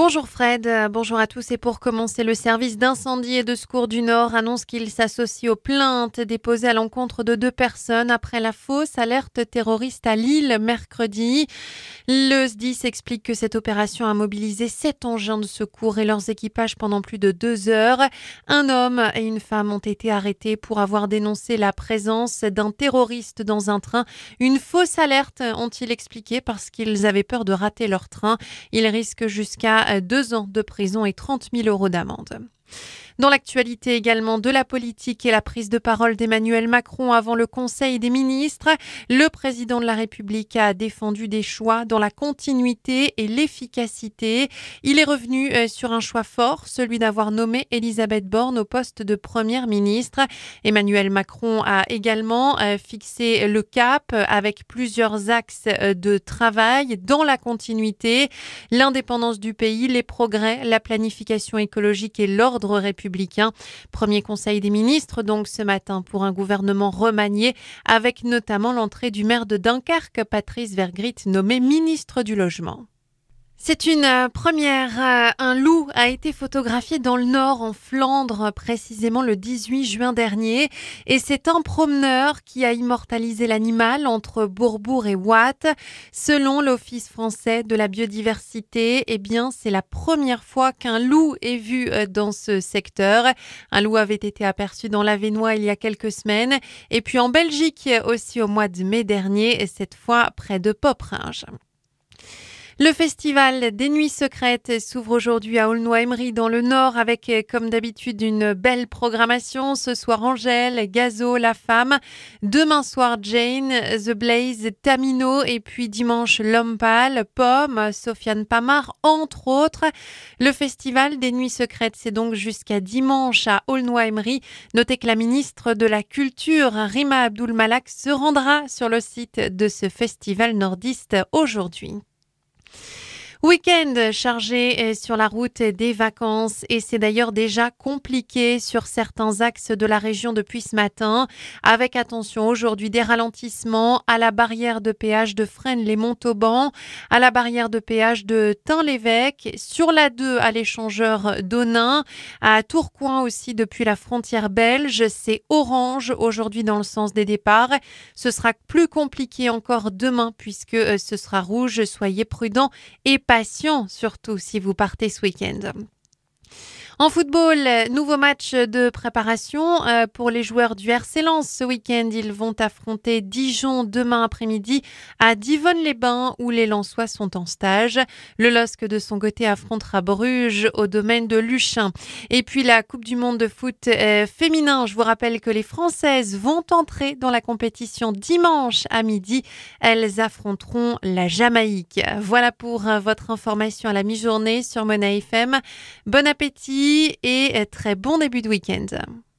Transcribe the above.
Bonjour Fred, bonjour à tous et pour commencer, le service d'incendie et de secours du Nord annonce qu'il s'associe aux plaintes déposées à l'encontre de 2 personnes après la fausse alerte terroriste à Lille mercredi. Le SDIS explique que cette opération a mobilisé 7 engins de secours et leurs équipages pendant plus de 2 heures. Un homme et une femme ont été arrêtés pour avoir dénoncé la présence d'un terroriste dans un train. Une fausse alerte, ont-ils expliqué, parce qu'ils avaient peur de rater leur train. Ils risquent jusqu'à 2 ans de prison et 30 000 € d'amende. Dans l'actualité également de la politique et la prise de parole d'Emmanuel Macron avant le Conseil des ministres, le président de la République a défendu des choix dans la continuité et l'efficacité. Il est revenu sur un choix fort, celui d'avoir nommé Elisabeth Borne au poste de première ministre. Emmanuel Macron a également fixé le cap avec plusieurs axes de travail dans la continuité, l'indépendance du pays, les progrès, la planification écologique et l'ordre républicain. Premier conseil des ministres donc ce matin pour un gouvernement remanié avec notamment l'entrée du maire de Dunkerque, Patrice Vergrit, nommé ministre du Logement. C'est une première. Un loup a été photographié dans le Nord, en Flandre, précisément le 18 juin dernier. Et c'est un promeneur qui a immortalisé l'animal entre Bourbourg et Watt. Selon l'Office français de la biodiversité, c'est la première fois qu'un loup est vu dans ce secteur. Un loup avait été aperçu dans l'Avesnois il y a quelques semaines. Et puis en Belgique aussi au mois de mai dernier, cette fois près de Poperinge. Le festival des Nuits Secrètes s'ouvre aujourd'hui à Aulnoy-Aymeries dans le Nord avec, comme d'habitude, une belle programmation. Ce soir, Angèle, Gazo, La Femme. Demain soir, Jane, The Blaze, Tamino. Et puis dimanche, L'Homme Pâle, Pomme, Sofiane Pamar, entre autres. Le festival des Nuits Secrètes, c'est donc jusqu'à dimanche à Aulnoy-Aymeries. Notez que la ministre de la Culture, Rima Abdul Malak, se rendra sur le site de ce festival nordiste aujourd'hui. Week-end chargé sur la route des vacances et c'est d'ailleurs déjà compliqué sur certains axes de la région depuis ce matin. Avec attention aujourd'hui des ralentissements à la barrière de péage de Fresnes-les-Montauban, à la barrière de péage de Tain-l'Évêque, sur la 2 à l'échangeur d'Onain, à Tourcoing aussi depuis la frontière belge. C'est orange aujourd'hui dans le sens des départs. Ce sera plus compliqué encore demain puisque ce sera rouge. Soyez prudents et patient, surtout si vous partez ce week-end. En football, nouveau match de préparation pour les joueurs du RC Lens. Ce week-end, ils vont affronter Dijon demain après-midi à Divonne-les-Bains où les Lensois sont en stage. Le LOSC de son côté affrontera Bruges au domaine de Luchin. Et puis la Coupe du Monde de foot féminin. Je vous rappelle que les Françaises vont entrer dans la compétition dimanche à midi. Elles affronteront la Jamaïque. Voilà pour votre information à la mi-journée sur Mona FM. Bon appétit et très bon début de week-end.